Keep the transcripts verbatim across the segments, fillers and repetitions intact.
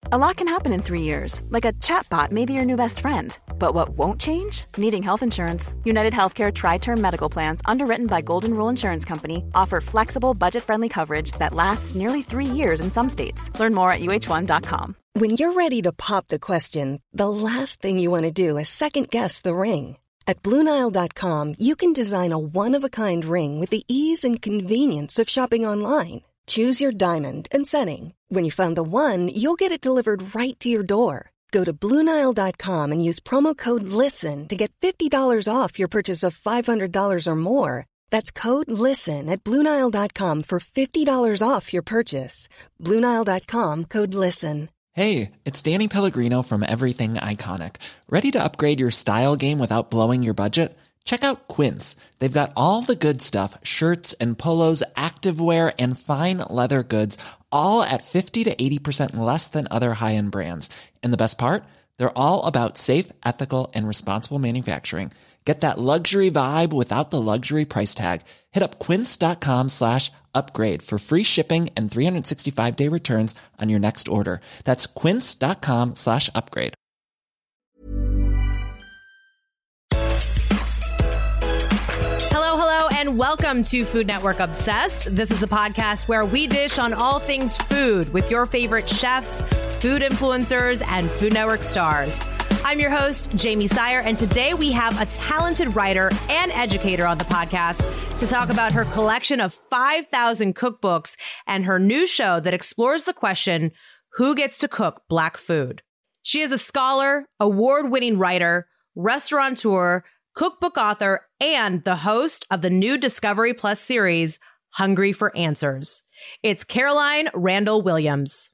A lot can happen in three years, like a chatbot may be your new best friend. But what won't change? Needing health insurance. United Healthcare Tri-Term Medical Plans, underwritten by Golden Rule Insurance Company, offer flexible, budget-friendly coverage that lasts nearly three years in some states. Learn more at U H one dot com. When you're ready to pop the question, the last thing you want to do is second-guess the ring. At Blue Nile dot com, you can design a one-of-a-kind ring with the ease and convenience of shopping online. Choose your diamond and setting. When you find the one, you'll get it delivered right to your door. Go to Blue Nile dot com and use promo code LISTEN to get fifty dollars off your purchase of five hundred dollars or more. That's code LISTEN at Blue Nile dot com for fifty dollars off your purchase. Blue Nile dot com, code LISTEN. Hey, it's Danny Pellegrino from Everything Iconic. Ready to upgrade your style game without blowing your budget? Check out Quince. They've got all the good stuff, shirts and polos, activewear, and fine leather goods, all at fifty to eighty percent less than other high-end brands. And the best part? They're all about safe, ethical, and responsible manufacturing. Get that luxury vibe without the luxury price tag. Hit up quince.com slash upgrade for free shipping and three sixty-five day returns on your next order. That's quince.com slash upgrade. Hello, hello, and welcome to Food Network Obsessed. This is the podcast where we dish on all things food with your favorite chefs, food influencers, and Food Network stars. I'm your host, Jamie Sire, and today we have a talented writer and educator on the podcast to talk about her collection of five thousand cookbooks and her new show that explores the question, who gets to cook Black food? She is a scholar, award-winning writer, restaurateur, cookbook author, and the host of the new Discovery Plus series, Hungry for Answers. It's Caroline Randall Williams.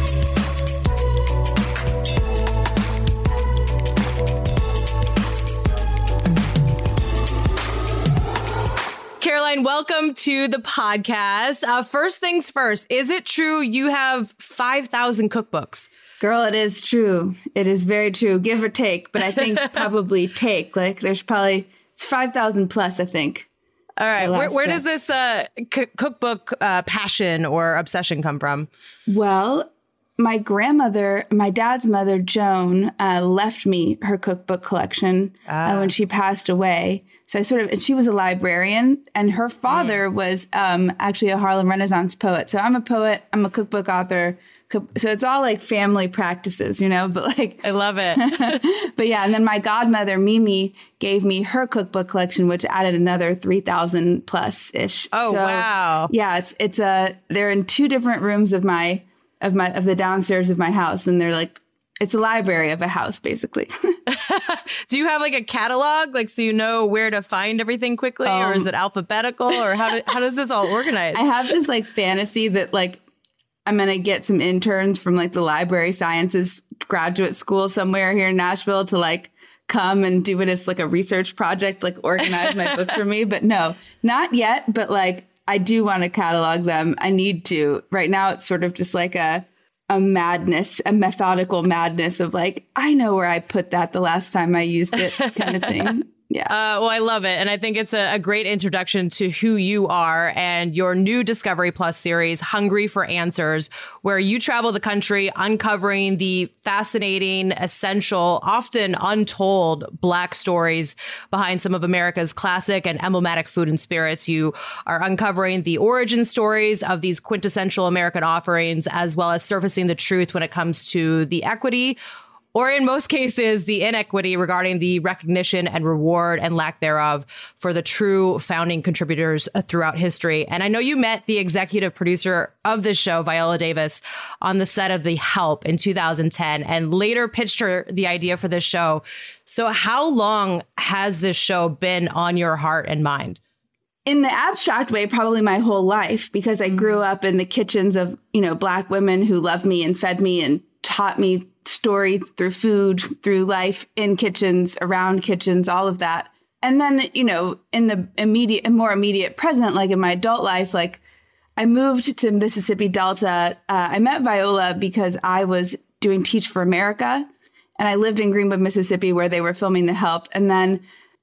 Caroline, welcome to the podcast. Uh, first things first, is it true you have five thousand cookbooks? Girl, it is true. It is very true, give or take. But I think probably take. Like, there's probably, it's five thousand plus, I think. All right. Where, where does this uh, c- cookbook uh, passion or obsession come from? Well, my grandmother, my dad's mother, Joan, uh, left me her cookbook collection ah. uh, when she passed away. So I sort of, and she was a librarian, and her father mm. was um, actually a Harlem Renaissance poet. So I'm a poet, I'm a cookbook author. Cook, so it's all like family practices, you know, but like. I love it. But yeah, and then my godmother, Mimi, gave me her cookbook collection, which added another three thousand plus ish. Oh, so, wow. Yeah, it's, it's a, they're in two different rooms of my, of my, of the downstairs of my house. And they're like, it's a library of a house, basically. Do you have like a catalog, like so you know where to find everything quickly, um, or is it alphabetical, or how do, how does this all organize? I have this like fantasy that like I'm gonna get some interns from like the library sciences graduate school somewhere here in Nashville to like come and do it as like a research project, like organize my books for me. But no, not yet. But like I do want to catalog them. I need to. Right now, it's sort of just like a a madness, a methodical madness of like, I know where I put that the last time I used it kind of thing. Yeah. Uh, well, I love it. And I think it's a, a great introduction to who you are and your new Discovery Plus series, Hungry for Answers, where you travel the country uncovering the fascinating, essential, often untold Black stories behind some of America's classic and emblematic food and spirits. You are uncovering the origin stories of these quintessential American offerings, as well as surfacing the truth when it comes to the equity, or in most cases, the inequity regarding the recognition and reward and lack thereof for the true founding contributors throughout history. And I know you met the executive producer of this show, Viola Davis, on the set of The Help in two thousand ten, and later pitched her the idea for this show. So how long has this show been on your heart and mind? In the abstract way, probably my whole life, because I grew up in the kitchens of, you know, Black women who loved me and fed me and taught me stories through food, through life, in kitchens, around kitchens, all of that. And then, you know, in the immediate and more immediate present, like in my adult life, like I moved to Mississippi Delta. Uh, I met Viola because I was doing Teach for America, and I lived in Greenwood, Mississippi, where they were filming The Help. And then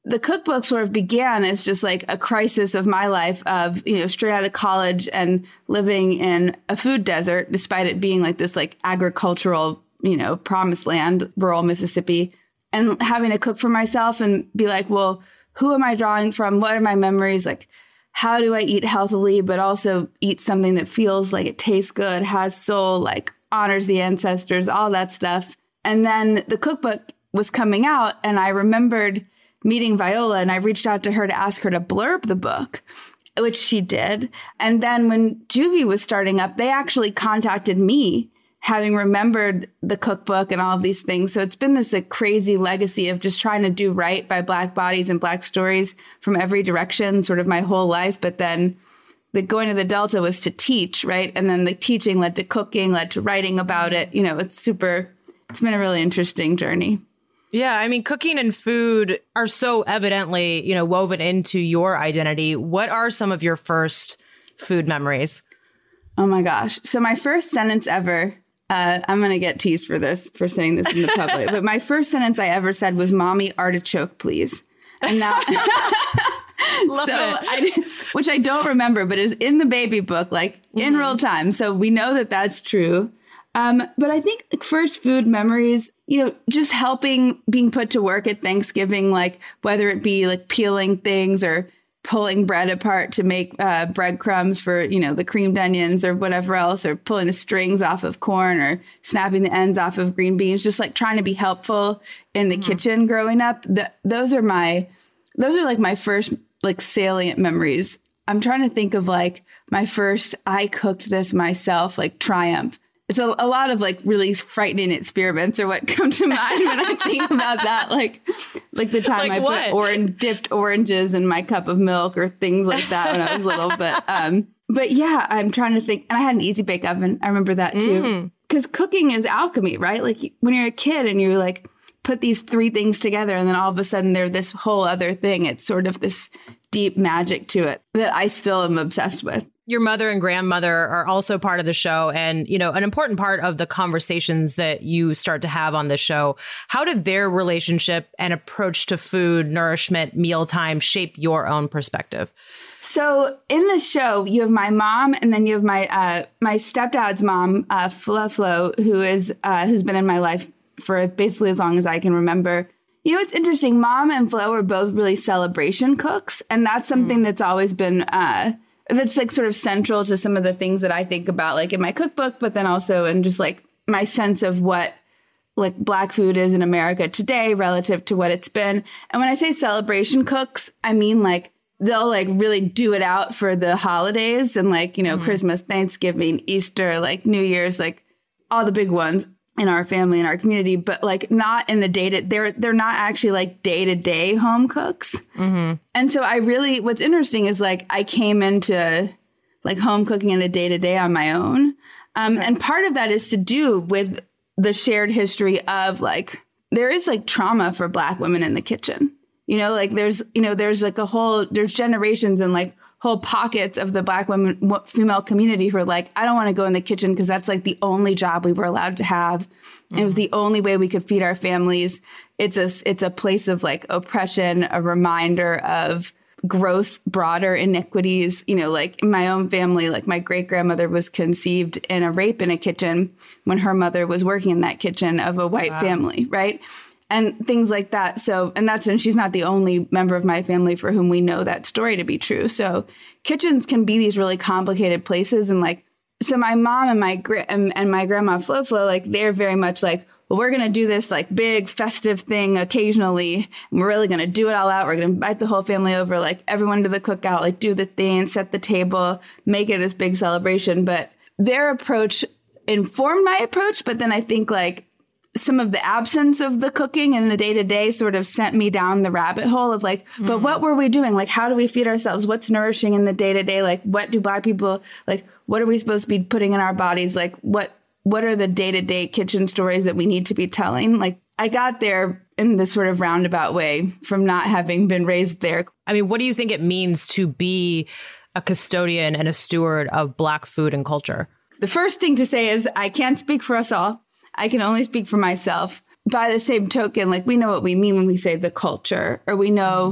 the cookbook sort of began as just like a crisis of my life of, you know, straight out of college and living in a food desert, despite it being like this like agricultural, you know, promised land, rural Mississippi, and having to cook for myself and be like, well, who am I drawing from? What are my memories? Like, how do I eat healthily, but also eat something that feels like it tastes good, has soul, like honors the ancestors, all that stuff. And then the cookbook was coming out, and I remembered meeting Viola, and I reached out to her to ask her to blurb the book, which she did. And then when Juvie was starting up, they actually contacted me, having remembered the cookbook and all of these things. So it's been this a crazy legacy of just trying to do right by Black bodies and Black stories from every direction, sort of my whole life. But then the going to the Delta was to teach, right? And then the teaching led to cooking, led to writing about it. You know, it's super, it's been a really interesting journey. Yeah, I mean, cooking and food are so evidently, you know, woven into your identity. What are some of your first food memories? Oh my gosh. So my first sentence ever, uh, I'm going to get teased for this, for saying this in the public, but my first sentence I ever said was, "Mommy, artichoke, please." And now, Love so it. I, which I don't remember, but is in the baby book, like mm-hmm. in real time. So we know that that's true. Um, but I think like, first food memories, you know, just helping being put to work at Thanksgiving, like whether it be like peeling things or pulling bread apart to make uh, breadcrumbs for, you know, the creamed onions or whatever else, or pulling the strings off of corn or snapping the ends off of green beans, just like trying to be helpful in the mm-hmm. kitchen growing up. The, those are my, those are like my first like salient memories. I'm trying to think of like my first, I cooked this myself, like triumph. It's a, a lot of like really frightening experiments are what come to mind when I think about that. Like, like the time like I what? put orange dipped oranges in my cup of milk or things like that when I was little. But, um, but yeah, I'm trying to think. And I had an Easy Bake Oven. I remember that too. Because mm. cooking is alchemy, right? Like when you're a kid and you like put these three things together, and then all of a sudden they're this whole other thing. It's sort of this deep magic to it that I still am obsessed with. Your mother and grandmother are also part of the show, and, you know, an important part of the conversations that you start to have on the show. How did their relationship and approach to food, nourishment, mealtime shape your own perspective? So in the show, you have my mom, and then you have my uh, my stepdad's mom, uh, Flo Flo, who is uh, who's been in my life for basically as long as I can remember. You know, it's interesting. Mom and Flo are both really celebration cooks, and that's something mm. that's always been. Uh, That's like sort of central to some of the things that I think about, like in my cookbook, but then also in just like my sense of what like Black food is in America today relative to what it's been. And when I say celebration cooks, I mean like they'll like really do it out for the holidays and like, you know, mm-hmm. Christmas, Thanksgiving, Easter, like New Year's, like all the big ones in our family, in our community, but like not in the day to, they're, they're not actually like day to day home cooks. Mm-hmm. And so I really, what's interesting is like, I came into like home cooking in the day to day on my own. Um, okay. And part of that is to do with the shared history of like, there is like trauma for Black women in the kitchen, you know, like there's, you know, there's like a whole, there's generations and like whole pockets of the Black women, female community who are like, I don't want to go in the kitchen because that's like the only job we were allowed to have. Mm-hmm. It was the only way we could feed our families. It's a, it's a place of like oppression, a reminder of gross, broader iniquities. You know, like in my own family, like my great grandmother was conceived in a rape in a kitchen when her mother was working in that kitchen of a white wow. family, right? And things like that. So, and that's, and she's not the only member of my family for whom we know that story to be true. So kitchens can be these really complicated places. And like, so my mom and my, gra- and, and my grandma Flo Flo, like they're very much like, well, we're going to do this like big festive thing occasionally. And we're really going to do it all out. We're going to invite the whole family over, like everyone to the cookout, like do the thing, set the table, make it this big celebration. But their approach informed my approach. But then I think like, some of the absence of the cooking and the day-to-day sort of sent me down the rabbit hole of like, mm. but what were we doing? Like, how do we feed ourselves? What's nourishing in the day-to-day? Like, what do Black people, like, what are we supposed to be putting in our bodies? Like, what, what are the day-to-day kitchen stories that we need to be telling? Like, I got there in this sort of roundabout way from not having been raised there. I mean, what do you think it means to be a custodian and a steward of Black food and culture? The first thing to say is I can't speak for us all. I can only speak for myself. By the same token, like we know what we mean when we say the culture, or we know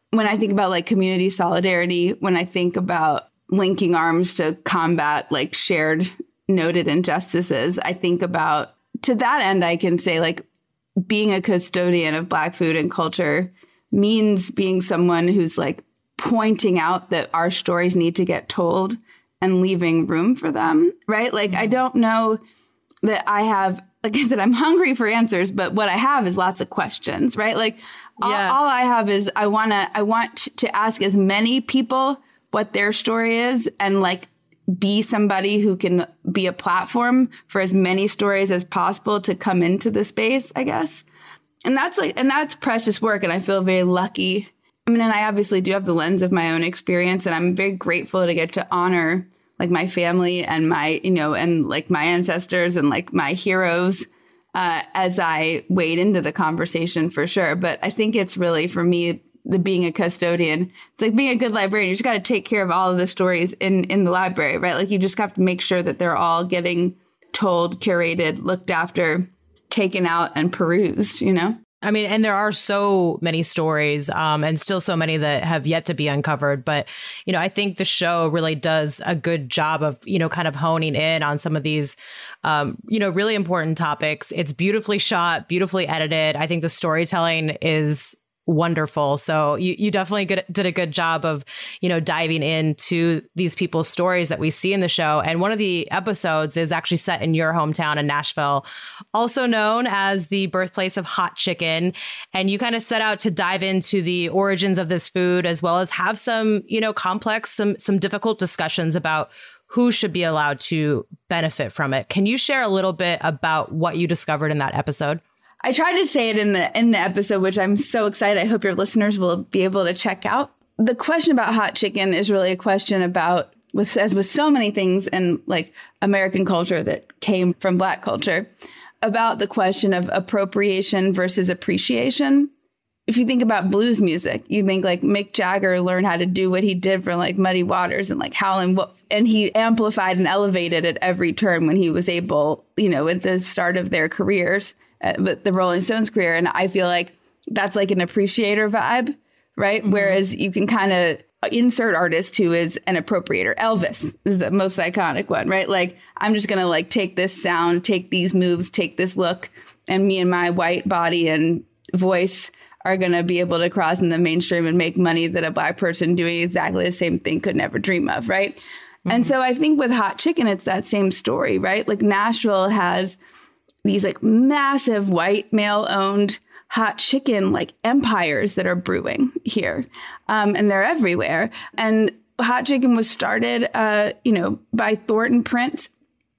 when I think about like community solidarity, when I think about linking arms to combat like shared noted injustices, I think about, to that end, I can say like being a custodian of Black food and culture means being someone who's like pointing out that our stories need to get told and leaving room for them, right? Like, I don't know that I have, like I said, I'm hungry for answers, but what I have is lots of questions, right? Like, yeah. all, all I have is I want to, I want to ask as many people what their story is and like be somebody who can be a platform for as many stories as possible to come into the space, I guess. And that's like, and that's precious work. And I feel very lucky. I mean, and I obviously do have the lens of my own experience, and I'm very grateful to get to honor like my family and my, you know, and like my ancestors and like my heroes uh, as I wade into the conversation for sure. But I think it's really, for me, the being a custodian, it's like being a good librarian. You just got to take care of all of the stories in, in the library, right? Like you just have to make sure that they're all getting told, curated, looked after, taken out and perused, you know? I mean, and there are so many stories um, and still so many that have yet to be uncovered. But, you know, I think the show really does a good job of, you know, kind of honing in on some of these, um, you know, really important topics. It's beautifully shot, beautifully edited. I think the storytelling is wonderful. So you, you definitely good, did a good job of, you know, diving into these people's stories that we see in the show. And one of the episodes is actually set in your hometown in Nashville, also known as the birthplace of hot chicken. And you kind of set out to dive into the origins of this food, as well as have some, you know, complex, some, some difficult discussions about who should be allowed to benefit from it. Can you share a little bit about what you discovered in that episode? I tried to say it in the in the episode, which I'm so excited. I hope your listeners will be able to check out. The question about hot chicken is really a question about, with, as with so many things in like American culture that came from Black culture, about the question of appropriation versus appreciation. If you think about blues music, you think like Mick Jagger learned how to do what he did for like Muddy Waters and like Howlin' Wolf, and he amplified and elevated at every turn when he was able, you know, at the start of their careers. Uh, but the Rolling Stones career. And I feel like that's like an appreciator vibe, right? Mm-hmm. Whereas you can kind of insert artist who is an appropriator. Elvis is the most iconic one, right? Like, I'm just going to like take this sound, take these moves, take this look, and me and my white body and voice are going to be able to cross in the mainstream and make money that a Black person doing exactly the same thing could never dream of, right? Mm-hmm. And so I think with hot chicken, it's that same story, right? Like Nashville has these like massive white male owned hot chicken like empires that are brewing here. Um, and they're everywhere. And hot chicken was started, uh, you know, by Thornton Prince,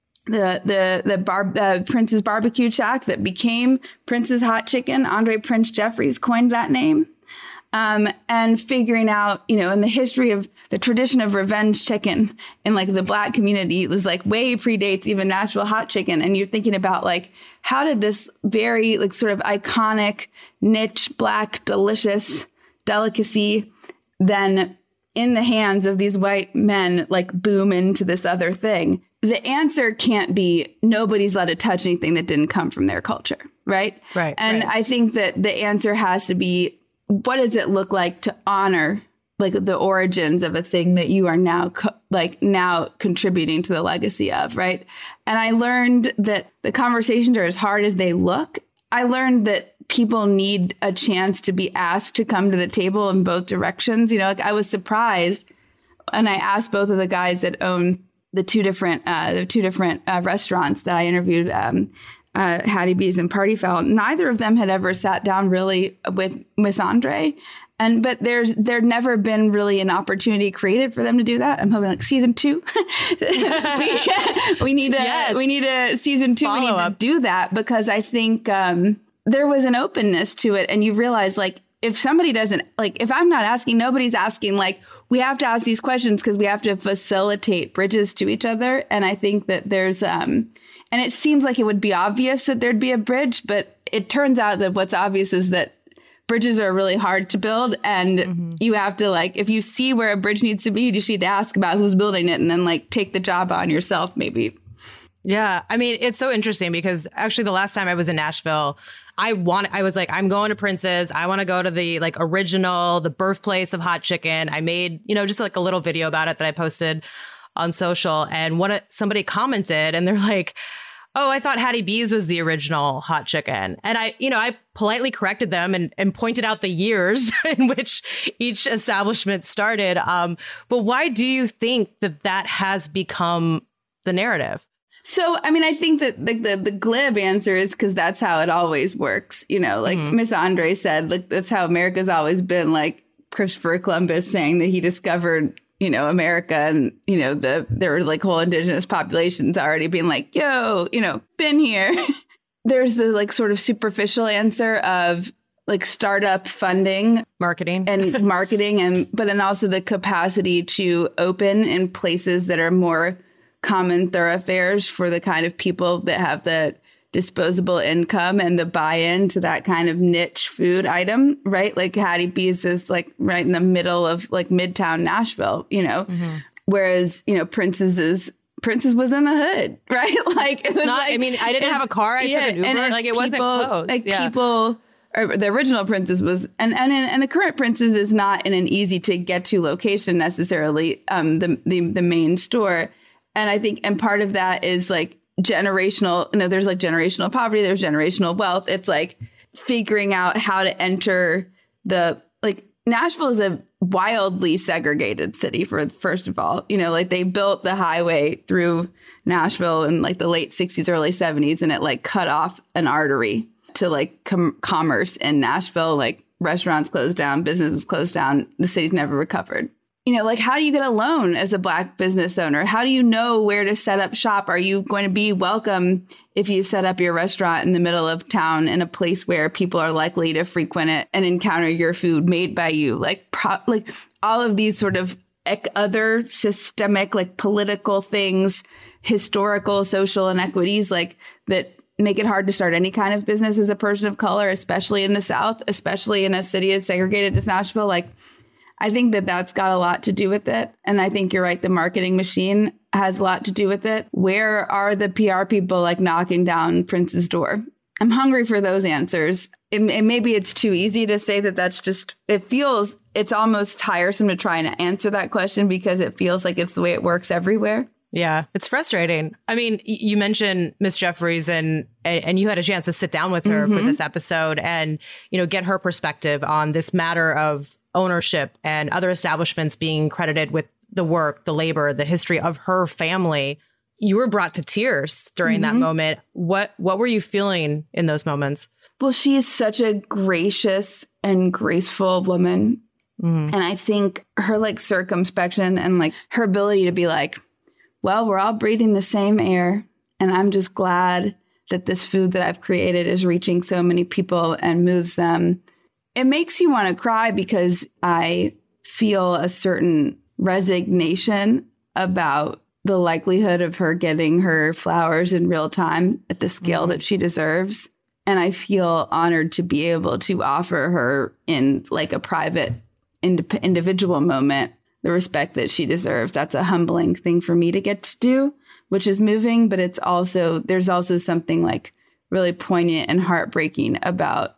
the the the bar, uh, Prince's Barbecue Shack that became Prince's Hot Chicken. Andre Prince Jeffries coined that name. Um, and figuring out, you know, in the history of the tradition of revenge chicken in like the Black community, it was like way predates even Nashville hot chicken. And you're thinking about like, how did this very like sort of iconic, niche, Black, delicious delicacy then in the hands of these white men, like boom into this other thing? The answer can't be nobody's allowed to touch anything that didn't come from their culture. Right. Right. And right. I think that the answer has to be, what does it look like to honor like the origins of a thing that you are now co- like now contributing to the legacy of? Right. And I learned that the conversations are as hard as they look. I learned that people need a chance to be asked to come to the table in both directions. You know, like I was surprised, and I asked both of the guys that own the two different uh, the two different uh, restaurants that I interviewed, um, Uh, Hattie B's and Party Foul. Neither of them had ever sat down really with Miss Andre. And but there's there'd never been really an opportunity created for them to do that. I'm hoping like season two. we, we need a yes. we need a season two. Follow we need up. to do that because I think um, there was an openness to it. And you realize like if somebody doesn't like if I'm not asking, nobody's asking, like we have to ask these questions because we have to facilitate bridges to each other. And I think that there's um and it seems like it would be obvious that there'd be a bridge, but it turns out that what's obvious is that bridges are really hard to build. And mm-hmm. you have to like, if you see where a bridge needs to be, you just need to ask about who's building it and then like take the job on yourself, maybe. Yeah. I mean, it's so interesting because actually the last time I was in Nashville, I want, I was like, I'm going to Prince's. I want to go to the like original, the birthplace of hot chicken. I made, you know, just like a little video about it that I posted on social. And one, somebody commented and they're like, oh, I thought Hattie B's was the original hot chicken. And I, you know, I politely corrected them and, and pointed out the years in which each establishment started. Um, but why do you think that that has become the narrative? So, I mean, I think that the, the, the glib answer is because that's how it always works. You know, like mm-hmm. Miss Andre said, like, that's how America's always been, like Christopher Columbus saying that he discovered, you know, America, and, you know, the there were like whole indigenous populations already being like, yo, you know, been here. There's the like sort of superficial answer of like startup funding, marketing and marketing. And but then also the capacity to open in places that are more common thoroughfares for the kind of people that have the disposable income and the buy-in to that kind of niche food item, right? Like Hattie B's is like right in the middle of like Midtown Nashville, you know, mm-hmm. whereas, you know, Prince's is Prince's was in the hood, right? Like, it was not, like, I mean, I didn't have a car. I yeah, took an Uber. Like, it wasn't people, close. Like, yeah. people, or the original Prince's was, and and and the current Prince's is not in an easy to get to location necessarily. Um, the the the main store, and I think, and part of that is like generational. You know, there's like generational poverty. There's generational wealth. It's like figuring out how to enter the like Nashville is a wildly segregated city. For first of all, you know, like they built the highway through Nashville in like the late sixties, early seventies, and it like cut off an artery to like com- commerce in Nashville. Like restaurants closed down, businesses closed down. The city's never recovered. You know, like, how do you get a loan as a Black business owner? How do you know where to set up shop? Are you going to be welcome if you set up your restaurant in the middle of town in a place where people are likely to frequent it and encounter your food made by you? Like, pro- like all of these sort of ec- other systemic, like political things, historical, social inequities, like that make it hard to start any kind of business as a person of color, especially in the South, especially in a city as segregated as Nashville. Like, I think that that's got a lot to do with it. And I think you're right. The marketing machine has a lot to do with it. Where are the P R people like knocking down Prince's door? I'm hungry for those answers. It, it, maybe it's too easy to say that that's just, it feels, it's almost tiresome to try and answer that question because it feels like it's the way it works everywhere. Yeah, it's frustrating. I mean, you mentioned Miss Jeffries and and you had a chance to sit down with her mm-hmm. for this episode and, you know, get her perspective on this matter of ownership and other establishments being credited with the work, the labor, the history of her family. You were brought to tears during mm-hmm. that moment. What what were you feeling in those moments? Well, she is such a gracious and graceful woman. Mm-hmm. And I think her like circumspection and like her ability to be like, well, we're all breathing the same air. And I'm just glad that this food that I've created is reaching so many people and moves them. It makes you want to cry because I feel a certain resignation about the likelihood of her getting her flowers in real time at the scale mm-hmm. that she deserves. And I feel honored to be able to offer her in like a private ind- individual moment the respect that she deserves. That's a humbling thing for me to get to do, which is moving. But it's also, there's also something like really poignant and heartbreaking about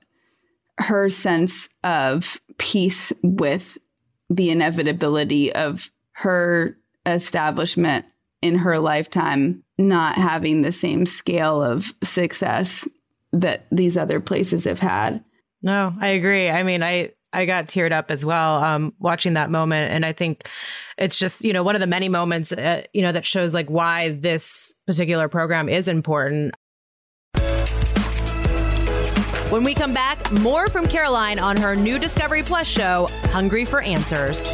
her sense of peace with the inevitability of her establishment in her lifetime not having the same scale of success that these other places have had. No, I agree. I mean, I, I got teared up as well um, watching that moment. And I think it's just, you know, one of the many moments, uh, you know, that shows like why this particular program is important. When we come back, more from Caroline on her new Discovery Plus show, Hungry for Answers.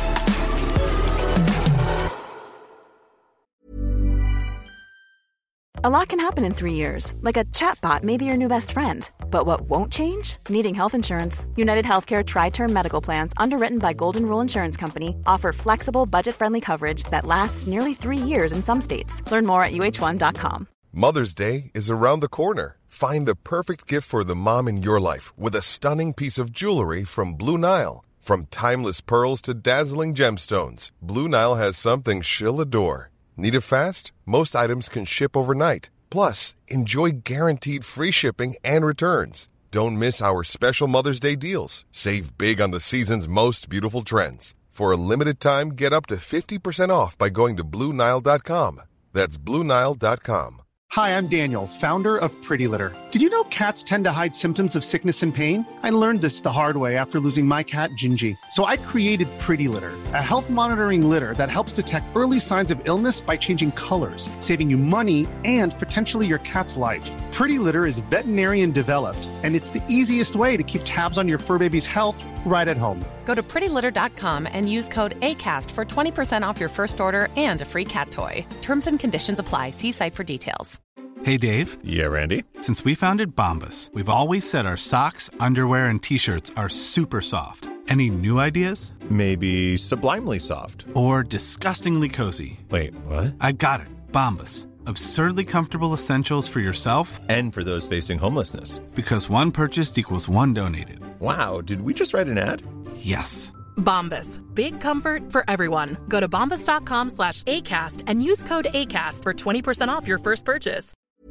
A lot can happen in three years, like a chatbot may be your new best friend. But what won't change? Needing health insurance. United Healthcare Tri-Term Medical Plans, underwritten by Golden Rule Insurance Company, offer flexible, budget-friendly coverage that lasts nearly three years in some states. Learn more at U H one dot com. Mother's Day is around the corner. Find the perfect gift for the mom in your life with a stunning piece of jewelry from Blue Nile. From timeless pearls to dazzling gemstones, Blue Nile has something she'll adore. Need it fast? Most items can ship overnight. Plus, enjoy guaranteed free shipping and returns. Don't miss our special Mother's Day deals. Save big on the season's most beautiful trends. For a limited time, get up to fifty percent off by going to Blue Nile dot com. That's Blue Nile dot com. Hi, I'm Daniel, founder of Pretty Litter. Did you know cats tend to hide symptoms of sickness and pain? I learned this the hard way after losing my cat, Gingy. So I created Pretty Litter, a health monitoring litter that helps detect early signs of illness by changing colors, saving you money and potentially your cat's life. Pretty Litter is veterinarian developed, and it's the easiest way to keep tabs on your fur baby's health right at home. Go to pretty litter dot com and use code ACAST for twenty percent off your first order and a free cat toy. Terms and conditions apply. See site for details. Hey, Dave. Yeah, Randy. Since we founded Bombas, we've always said our socks, underwear, and T-shirts are super soft. Any new ideas? Maybe sublimely soft. Or disgustingly cozy. Wait, what? I got it. Bombas. Absurdly comfortable essentials for yourself and for those facing homelessness. Because one purchased equals one donated. Wow, did we just write an ad? Yes. Bombas. Big comfort for everyone. Go to bombas dot com slash ACAST and use code ACAST for twenty percent off your first purchase.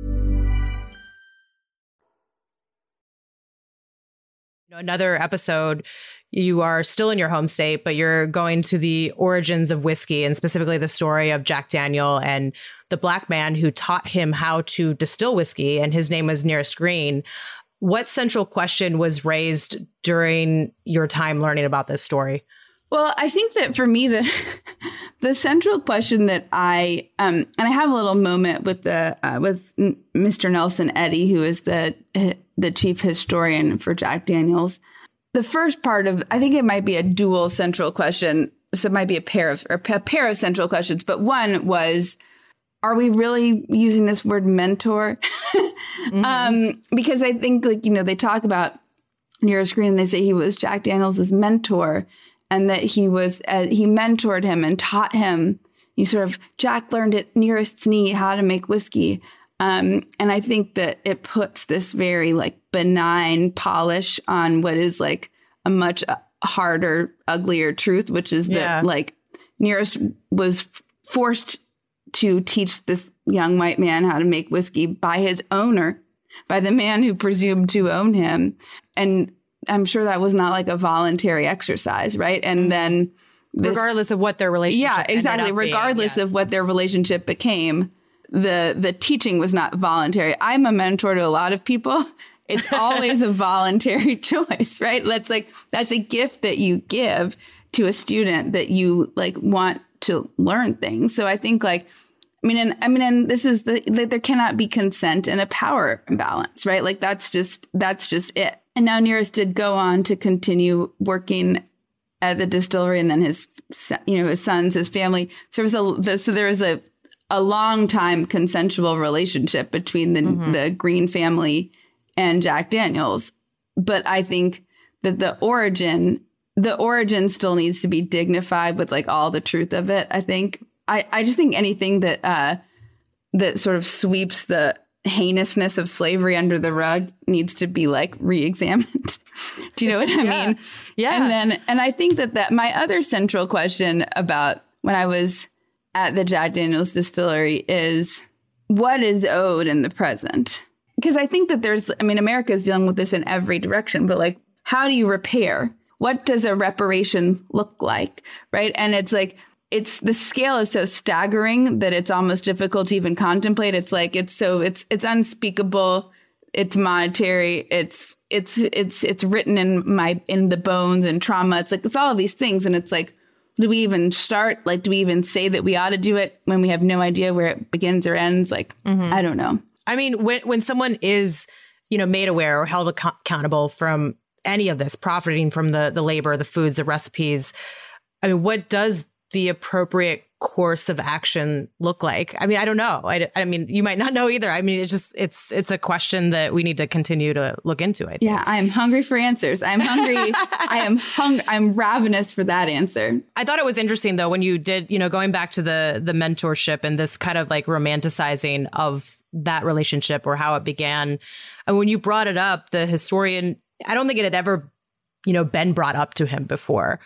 Another episode, you are still in your home state, but you're going to the origins of whiskey, and specifically the story of Jack Daniel and the black man who taught him how to distill whiskey, and his name was Nearest Green. What central question was raised during your time learning about this story? Well, I think that for me, the the central question that I um, and I have a little moment with the uh, with Mister Nelson Eddy, who is the the chief historian for Jack Daniels. The first part of, I think it might be a dual central question, so it might be a pair of or a pair of central questions. But one was, are we really using this word mentor? mm-hmm. um, because I think, like, you know, they talk about Nearest Green and they say he was Jack Daniels' mentor, and that he was uh, he mentored him and taught him. You sort of Jack learned at Nearest's knee how to make whiskey. Um, and I think that it puts this very like benign polish on what is like a much harder, uglier truth, which is yeah. that like Nearest was f- forced to teach this young white man how to make whiskey by his owner, by the man who presumed to own him. And I'm sure that was not like a voluntary exercise, right? And then this, regardless of what their relationship yeah, exactly. Regardless being, yeah. of what their relationship became, the the teaching was not voluntary. I'm a mentor to a lot of people. It's always a voluntary choice, right? That's like that's a gift that you give to a student that you like want to learn things. So I think like, I mean, and I mean, and this is the that there cannot be consent and a power imbalance, right? Like that's just that's just it. And now Nearest did go on to continue working at the distillery, and then his, you know, his sons, his family. So there was a so there was a a long time consensual relationship between the mm-hmm. the Green family and Jack Daniels. But I think that the origin, the origin still needs to be dignified with like all the truth of it. I think I, I just think anything that uh, that sort of sweeps the heinousness of slavery under the rug needs to be like re-examined. Do you know what I yeah. mean? Yeah. And then and I think that that my other central question about when I was at the Jack Daniels distillery is what is owed in the present? Because I think that there's, I mean, America is dealing with this in every direction, but like, how do you repair? What does a reparation look like? Right. And it's like, it's the scale is so staggering that it's almost difficult to even contemplate. It's like, it's so it's it's unspeakable. It's monetary. It's it's it's it's written in my in the bones and trauma. It's like it's all of these things. And it's like, do we even start? Like, do we even say that we ought to do it when we have no idea where it begins or ends? Like, mm-hmm. I don't know. I mean, when when someone is, you know, made aware or held ac- accountable from any of this, profiting from the the labor, the foods, the recipes, I mean, what does the appropriate course of action look like? I mean, I don't know. I, I mean, you might not know either. I mean, it's just it's it's a question that we need to continue to look into, I think. Yeah, I'm hungry for answers. I'm hungry. I am hung. I'm ravenous for that answer. I thought it was interesting, though, when you did, you know, going back to the the mentorship and this kind of like romanticizing of that relationship or how it began. And when you brought it up, the historian, I don't think it had ever, you know, been brought up to him before.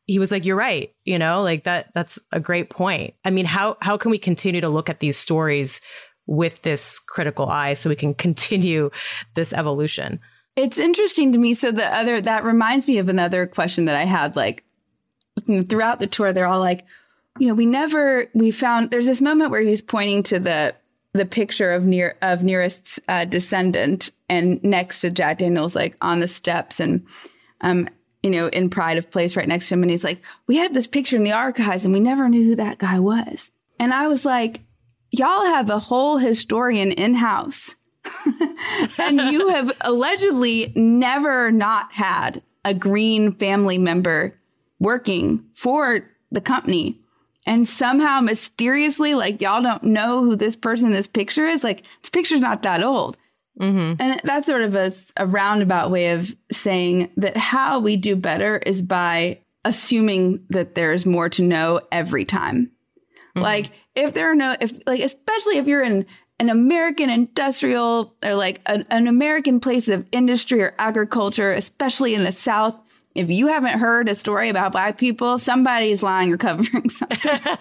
he was like, you're right. You know, like that, that's a great point. I mean, how, how can we continue to look at these stories with this critical eye so we can continue this evolution? It's interesting to me. So the other, that reminds me of another question that I had, like throughout the tour, they're all like, you know, we never, we found, there's this moment where he's pointing to the, the picture of near, of nearest uh, descendant and next to Jack Daniels, like on the steps and, um, you know, in pride of place right next to him. And he's like, we had this picture in the archives and we never knew who that guy was. And I was like, y'all have a whole historian in-house. And you have allegedly never not had a Green family member working for the company. And somehow mysteriously, like, y'all don't know who this person in this picture is. Like, this picture's not that old. Mm-hmm. And that's sort of a, a roundabout way of saying that how we do better is by assuming that there's more to know every time. Mm-hmm. Like, if there are no, if like, especially if you're in an American industrial or like a, an American place of industry or agriculture, especially in the South, if you haven't heard a story about Black people, somebody is lying or covering something.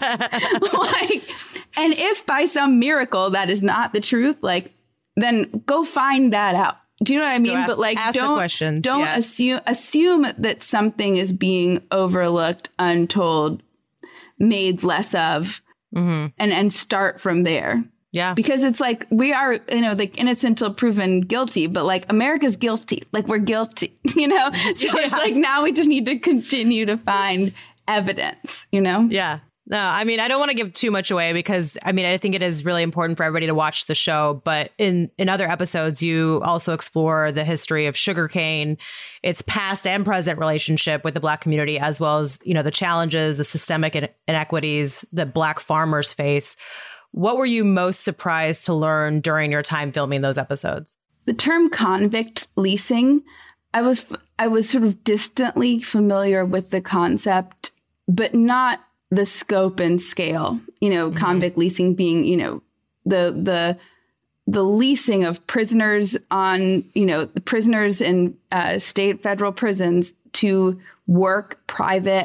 Like, and if by some miracle that is not the truth, like, then go find that out. Do you know what I mean? Ask, but like, don't don't yeah. assume assume that something is being overlooked, untold, made less of, mm-hmm. and and start from there. Yeah, because it's like we are, you know, like innocent till proven guilty, but like America's guilty, like we're guilty, you know. So yeah. It's like now we just need to continue to find evidence, you know. Yeah. No, I mean, I don't want to give too much away because, I mean, I think it is really important for everybody to watch the show. But in, in other episodes, you also explore the history of sugarcane, its past and present relationship with the Black community, as well as, you know, the challenges, the systemic in- inequities that Black farmers face. What were you most surprised to learn during your time filming those episodes? The term convict leasing, I was I was sort of distantly familiar with the concept, but not the scope and scale. You know, mm-hmm. convict leasing being, you know, the the the leasing of prisoners on, you know, the prisoners in uh, state, federal prisons to work private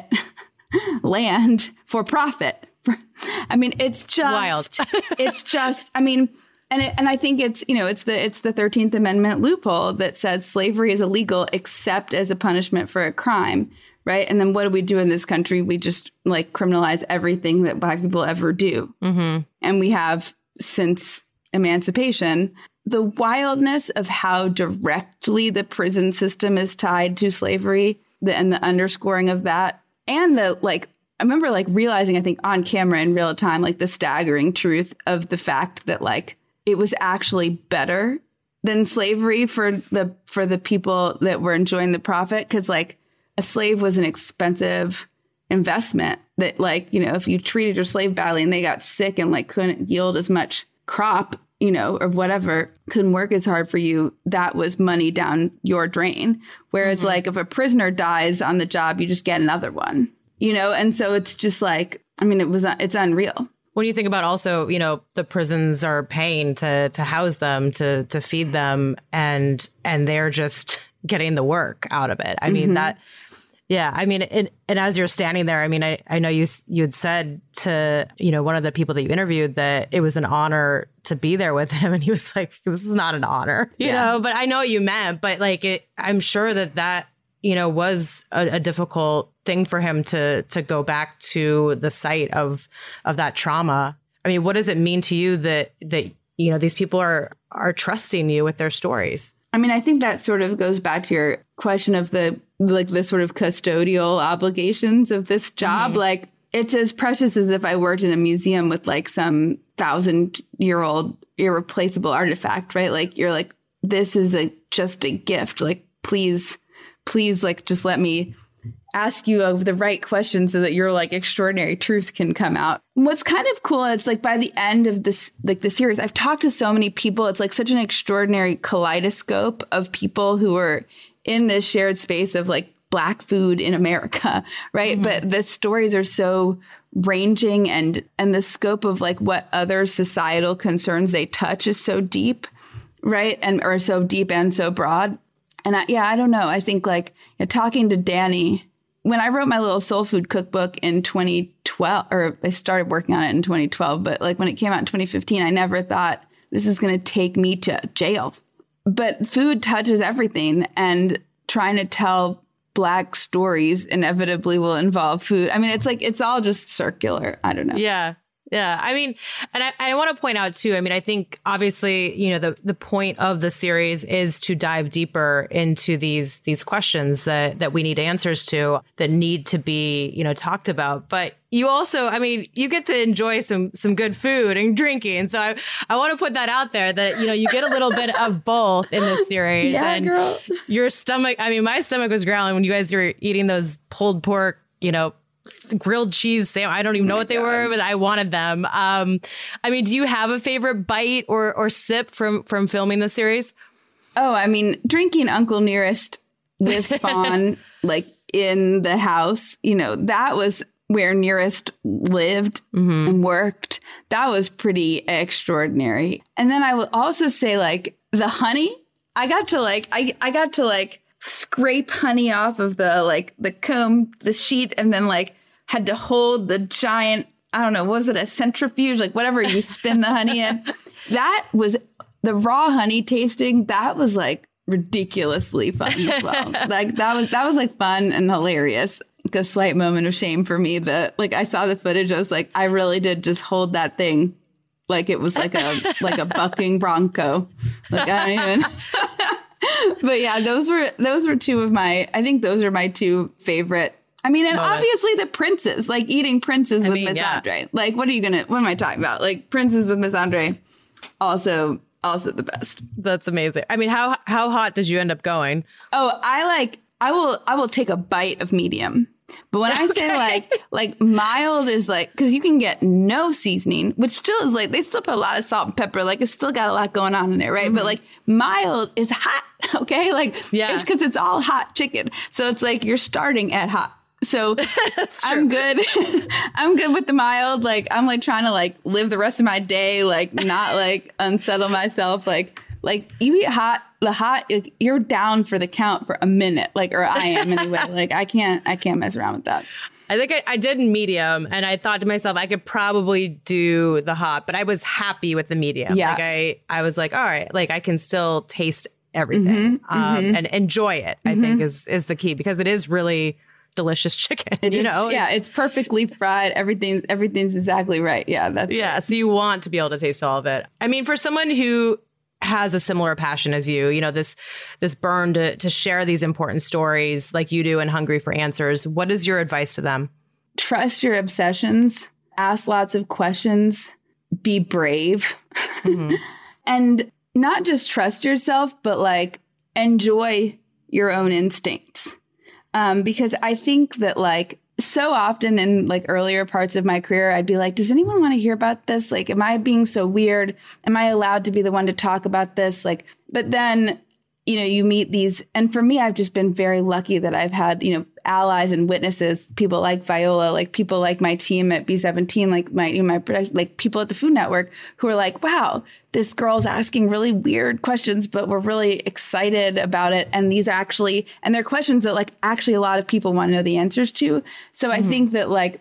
land for profit. I mean, it's just wild. It's just, I mean, and it, and I think it's, you know, it's the it's the thirteenth Amendment loophole that says slavery is illegal except as a punishment for a crime. Right. And then what do we do in this country? We just like criminalize everything that Black people ever do. Mm-hmm. And we have since emancipation. The wildness of how directly the prison system is tied to slavery, the, and the underscoring of that, and the like. I remember like realizing, I think on camera in real time, like the staggering truth of the fact that like it was actually better than slavery for the for the people that were enjoying the profit. Because like a slave was an expensive investment that like, you know, if you treated your slave badly and they got sick and like couldn't yield as much crop, you know, or whatever, couldn't work as hard for you, that was money down your drain. Whereas mm-hmm. like if a prisoner dies on the job, you just get another one. You know, and so it's just like, I mean, it was, it's unreal. When you think about also, you know, the prisons are paying to to house them, to to feed them, and and they're just getting the work out of it. I mean, mm-hmm. that, yeah, I mean, and, and as you're standing there, I mean, I, I know you you had said to, you know, one of the people that you interviewed that it was an honor to be there with him. And he was like, this is not an honor, you yeah. know, but I know what you meant. But like, it, I'm sure that that, you know, was a, a difficult thing for him to to go back to the site of of that trauma. I mean, what does it mean to you that that, you know, these people are are trusting you with their stories? I mean, I think that sort of goes back to your question of the like the sort of custodial obligations of this job. Mm-hmm. Like, it's as precious as if I worked in a museum with like some thousand year old irreplaceable artifact, right? Like, you're like, this is a just a gift. Like, please, please, like, just let me ask you the right questions so that your like extraordinary truth can come out. And what's kind of cool, it's like by the end of this, like the series, I've talked to so many people. It's like such an extraordinary kaleidoscope of people who are in this shared space of like Black food in America, right? Mm-hmm. But the stories are so ranging, and and the scope of like what other societal concerns they touch is so deep, right? And or so deep and so broad. And I, yeah, I don't know. I think like you know, talking to Danny when I wrote my little soul food cookbook in twenty twelve, or I started working on it in twenty twelve, but like when it came out in twenty fifteen, I never thought this is going to take me to jail. But food touches everything, and trying to tell Black stories inevitably will involve food. I mean, it's like, it's all just circular. I don't know. Yeah. Yeah. I mean, and I, I want to point out too, I mean, I think obviously, you know, the, the point of the series is to dive deeper into these, these questions that, that we need answers to, that need to be, you know, talked about. But you also, I mean, you get to enjoy some, some good food and drinking. So I, I want to put that out there that, you know, you get a little bit of both in this series. Yeah, and girl. Your stomach, I mean, my stomach was growling when you guys were eating those pulled pork, you know, grilled cheese sandwich. I don't even know oh what they God. were, but I wanted them. Um, I mean, do you have a favorite bite or or sip from from filming the series? Oh, I mean, drinking Uncle Nearest with Fawn, like in the house, you know, that was where Nearest lived mm-hmm. and worked. That was pretty extraordinary. And then I will also say, like, the honey, I got to like, I, I got to like scrape honey off of the like the comb, the sheet, and then like had to hold the giant, I don't know, what was it, a centrifuge, like whatever you spin the honey in. That was the raw honey tasting. That was like ridiculously fun as well. Like that was that was like fun and hilarious. Like a slight moment of shame for me that like I saw the footage. I was like, I really did just hold that thing like it was like a like a bucking bronco. Like I don't even. But yeah, those were those were two of my, I think those are my two favorite. I mean, and Moments. Obviously the princes, like eating princes I with mean, Miss yeah. Andre. Like, what are you gonna, what am I talking about? Like princes with Miss Andre, also, also the best. That's amazing. I mean, how how hot did you end up going? Oh, I like, I will, I will take a bite of medium. But when I say like, like mild is like, because you can get no seasoning, which still is like, they still put a lot of salt and pepper. Like it's still got a lot going on in there, right? Mm-hmm. But like mild is hot, okay? Like yeah. it's because it's all hot chicken. So it's like you're starting at hot. So I'm good. I'm good with the mild. Like I'm like trying to like live the rest of my day, like not like unsettle myself. Like, like you eat hot. The hot, you're down for the count for a minute, like, or I am anyway. Like, I can't, I can't mess around with that. I think I, I did medium, and I thought to myself, I could probably do the hot, but I was happy with the medium. Yeah. Like, I, I was like, all right, like, I can still taste everything mm-hmm, um, mm-hmm. and enjoy it, I mm-hmm. think is, is the key, because it is really delicious chicken. It you is, know, yeah, it's, it's perfectly fried. Everything's, everything's exactly right. Yeah, that's yeah. right. So you want to be able to taste all of it. I mean, for someone who has a similar passion as you, you know, this this burn to, to share these important stories like you do and Hungry for Answers, what is your advice to them? Trust your obsessions, ask lots of questions, be brave, mm-hmm. and not just trust yourself, but like enjoy your own instincts. Um, because I think that like so often in like earlier parts of my career, I'd be like, does anyone want to hear about this? Like, am I being so weird? Am I allowed to be the one to talk about this? Like, but then, you know, you meet these. And for me, I've just been very lucky that I've had, you know, allies and witnesses, people like Viola, like people like my team at B seventeen, like my, you know, my production, like people at the Food Network who are like, wow, this girl's asking really weird questions, but we're really excited about it. And these actually, and they're questions that like actually a lot of people want to know the answers to. So mm-hmm. I think that like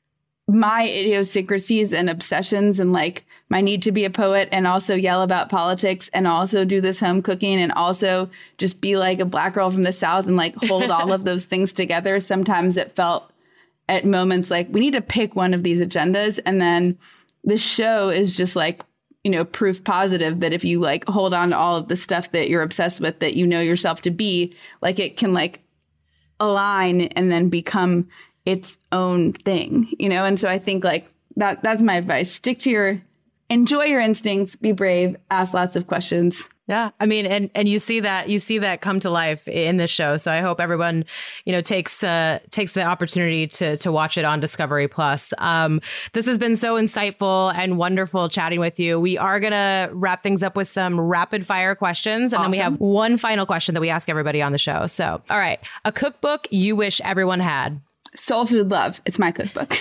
my idiosyncrasies and obsessions and like my need to be a poet and also yell about politics and also do this home cooking and also just be like a Black girl from the South and like hold all of those things together. Sometimes it felt at moments like we need to pick one of these agendas. And then this show is just like, you know, proof positive that if you like hold on to all of the stuff that you're obsessed with, that you know yourself to be, like it can like align and then become its own thing, you know? And so I think like that that's my advice. Stick to your, enjoy your instincts, be brave, ask lots of questions. Yeah. I mean, and, and you see that, you see that come to life in this show. So I hope everyone, you know, takes, uh, takes the opportunity to, to watch it on Discovery Plus. Um, this has been so insightful and wonderful chatting with you. We are going to wrap things up with some rapid fire questions. And awesome. Then we have one final question that we ask everybody on the show. So, all right. A cookbook you wish everyone had. Soul Food Love. It's my cookbook.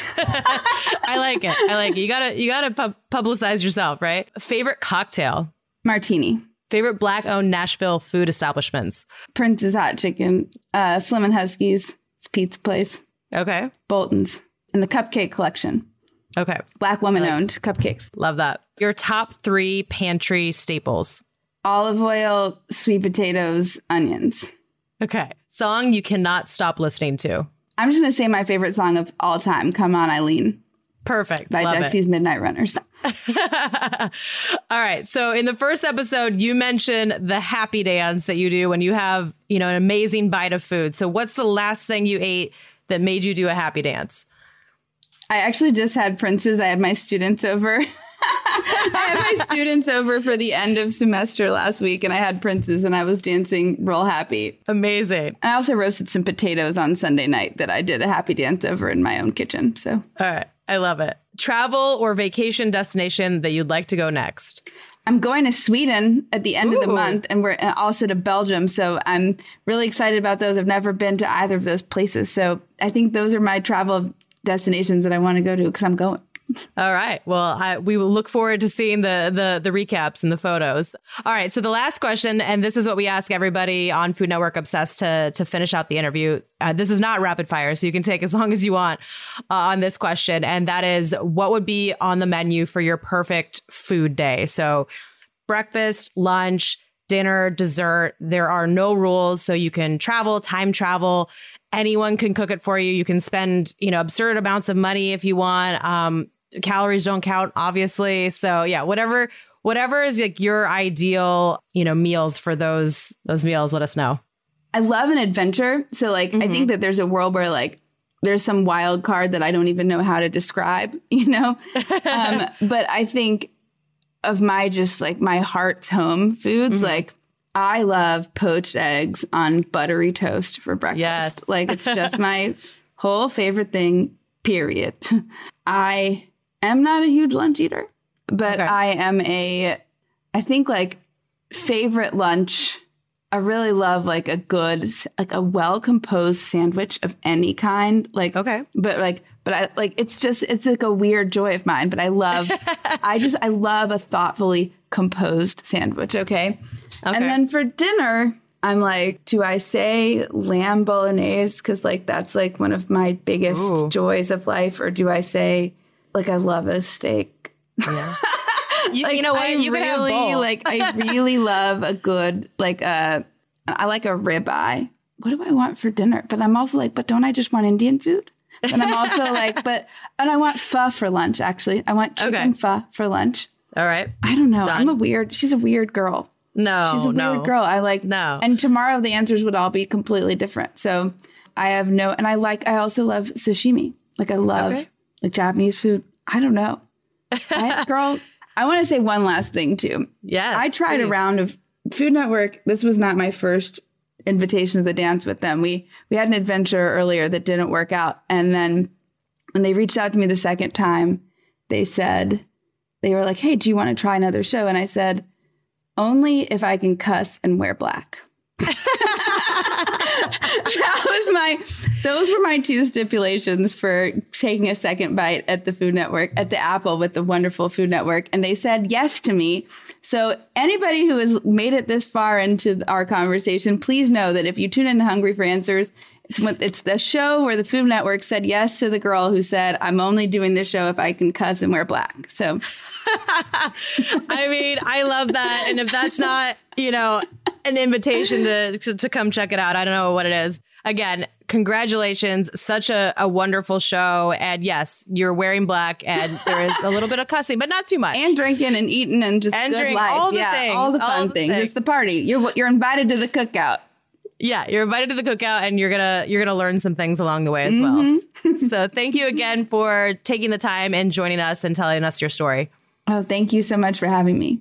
I like it. I like it. You gotta, you gotta pub- publicize yourself, right? Favorite cocktail? Martini. Favorite Black-owned Nashville food establishments? Prince's Hot Chicken, uh, Slim and Husky's, It's a pizza place. Okay. Bolton's. In the Cupcake Collection. Okay. Black woman like, owned cupcakes. Love that. Your top three pantry staples. Olive oil, sweet potatoes, onions. Okay. Song you cannot stop listening to. I'm just going to say my favorite song of all time, Come On, Eileen. Perfect. By Love Dexy's it. Midnight Runners. All right. So in the first episode, you mentioned the happy dance that you do when you have, you know, an amazing bite of food. So what's the last thing you ate that made you do a happy dance? I actually just had Prince's. I had my students over. I had my students over for the end of semester last week, and I had Prince's, and I was dancing real happy. Amazing. And I also roasted some potatoes on Sunday night that I did a happy dance over in my own kitchen. So, all right. I love it. Travel or vacation destination that you'd like to go next? I'm going to Sweden at the end Ooh. of the month, and we're also to Belgium. So I'm really excited about those. I've never been to either of those places. So I think those are my travel destinations that I want to go to because I'm going. All right. Well, I, we will look forward to seeing the, the the recaps and the photos. All right. So the last question, and this is what we ask everybody on Food Network Obsessed to to finish out the interview. Uh, this is not rapid fire, so you can take as long as you want uh, on this question. And that is, what would be on the menu for your perfect food day? So breakfast, lunch, dinner, dessert. There are no rules. So you can travel, time travel. Anyone can cook it for you. You can spend, you know, absurd amounts of money if you want. Um, calories don't count, obviously. So yeah, whatever, whatever is like your ideal, you know, meals for those, those meals, let us know. I love an adventure. So like, mm-hmm. I think that there's a world where like, there's some wild card that I don't even know how to describe, you know? um, but I think of my, just like my heart's home foods, mm-hmm. like I love poached eggs on buttery toast for breakfast. Yes. Like it's just my whole favorite thing, period. I am not a huge lunch eater, but okay. I am a, I think like favorite lunch. I really love like a good, like a well-composed sandwich of any kind. Like, okay. But like, but I like, it's just, it's like a weird joy of mine, but I love, I just, I love a thoughtfully composed sandwich. Okay. Okay. And then for dinner, I'm like, do I say lamb bolognese? Because like that's like one of my biggest Ooh. joys of life. Or do I say like I love a steak? Yeah. you, like, you know what? I You really can have both. like. I really love a good like a. I like a ribeye. What do I want for dinner? But I'm also like, but don't I just want Indian food? But I'm also like, but and I want pho for lunch. Actually, I want chicken okay. pho for lunch. All right. I don't know. Done. I'm a weird. She's a weird girl. No, she's a weird no. girl. I like no. And tomorrow the answers would all be completely different. So I have no, and I like, I also love sashimi. Like I love okay. like Japanese food. I don't know. I, girl, I want to say one last thing too. Yes. I tried please. a round of Food Network. This was not my first invitation to the dance with them. We, we had an adventure earlier that didn't work out. And then when they reached out to me the second time, they said, they were like, hey, do you want to try another show? And I said, only if I can cuss and wear black. That was my, those were my two stipulations for taking a second bite at the Food Network, at the Apple with the wonderful Food Network. And they said yes to me. So anybody who has made it this far into our conversation, please know that if you tune into Hungry for Answers, it's what it's the show where the Food Network said yes to the girl who said, I'm only doing this show if I can cuss and wear black. So I mean, I love that. And if that's not, you know, an invitation to, to to come check it out, I don't know what it is. Again, congratulations. Such a, a wonderful show. And yes, you're wearing black and there is a little bit of cussing, but not too much. And drinking and eating and just and good drink, life. all the yeah, things. All the fun all the things. things. It's the party. You're you're invited to the cookout. Yeah, you're invited to the cookout and you're gonna you're gonna learn some things along the way as mm-hmm. well. So thank you again for taking the time and joining us and telling us your story. Oh, thank you so much for having me.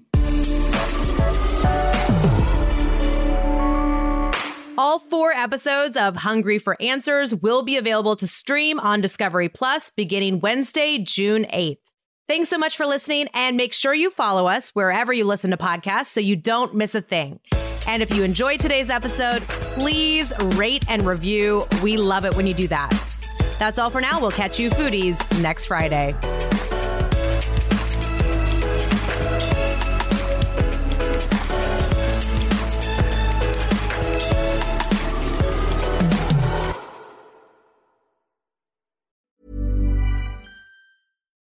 All four episodes of Hungry for Answers will be available to stream on Discovery Plus beginning Wednesday, June eighth. Thanks so much for listening, and make sure you follow us wherever you listen to podcasts so you don't miss a thing. And if you enjoyed today's episode, please rate and review. We love it when you do that. That's all for now. We'll catch you foodies next Friday.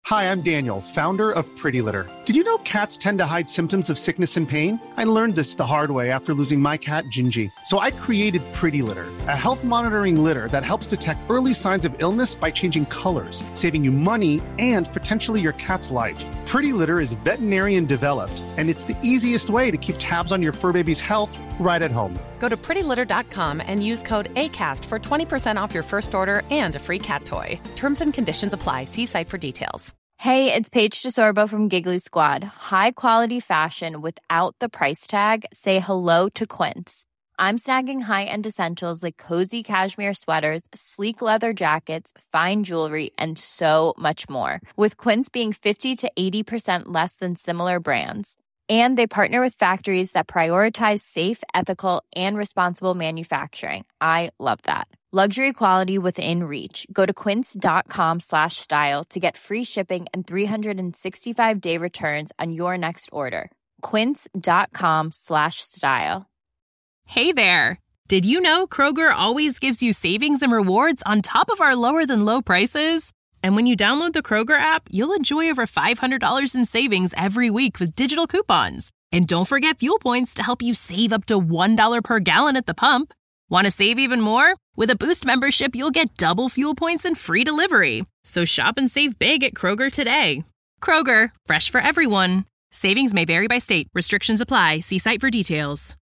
Hi, I'm Daniel, founder of Pretty Litter. Did you know cats tend to hide symptoms of sickness and pain? I learned this the hard way after losing my cat, Gingy. So I created Pretty Litter, a health monitoring litter that helps detect early signs of illness by changing colors, saving you money and potentially your cat's life. Pretty Litter is veterinarian developed, and it's the easiest way to keep tabs on your fur baby's health right at home. Go to pretty litter dot com and use code ACAST for twenty percent off your first order and a free cat toy. Terms and conditions apply. See site for details. Hey, it's Paige DeSorbo from Giggly Squad. High quality fashion without the price tag. Say hello to Quince. I'm snagging high-end essentials like cozy cashmere sweaters, sleek leather jackets, fine jewelry, and so much more. With Quince being fifty to eighty percent less than similar brands. And they partner with factories that prioritize safe, ethical, and responsible manufacturing. I love that. Luxury quality within reach. Go to quince.com slash style to get free shipping and three sixty-five day returns on your next order. Quince.com slash style. Hey there! Did you know Kroger always gives you savings and rewards on top of our lower than low prices? And when you download the Kroger app, you'll enjoy over five hundred dollars in savings every week with digital coupons. And don't forget fuel points to help you save up to one dollar per gallon at the pump. Want to save even more? With a Boost membership, you'll get double fuel points and free delivery. So shop and save big at Kroger today. Kroger, fresh for everyone. Savings may vary by state. Restrictions apply. See site for details.